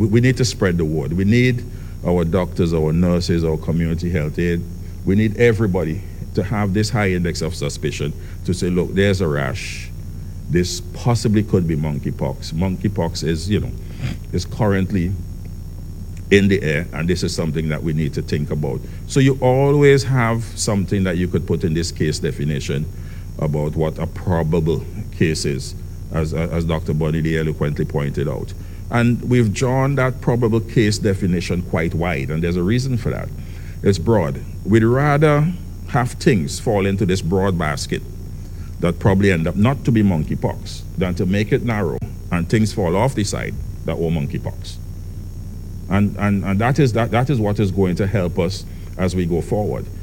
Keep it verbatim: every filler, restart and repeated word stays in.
we, we need to spread the word. We need our doctors, our nurses, our community health aid. We need everybody to have this high index of suspicion to say, look, there's a rash. This possibly could be monkeypox. Monkeypox is, you know, is currently in the air, and this is something that we need to think about. So you always have something that you could put in this case definition about what a probable case is, as, as Doctor Bonidi eloquently pointed out. And we've drawn that probable case definition quite wide, and there's a reason for that. It's broad. We'd rather have things fall into this broad basket that probably end up not to be monkeypox than to make it narrow and things fall off the side that were monkeypox. And, and, and that, is, that, that is what is going to help us as we go forward.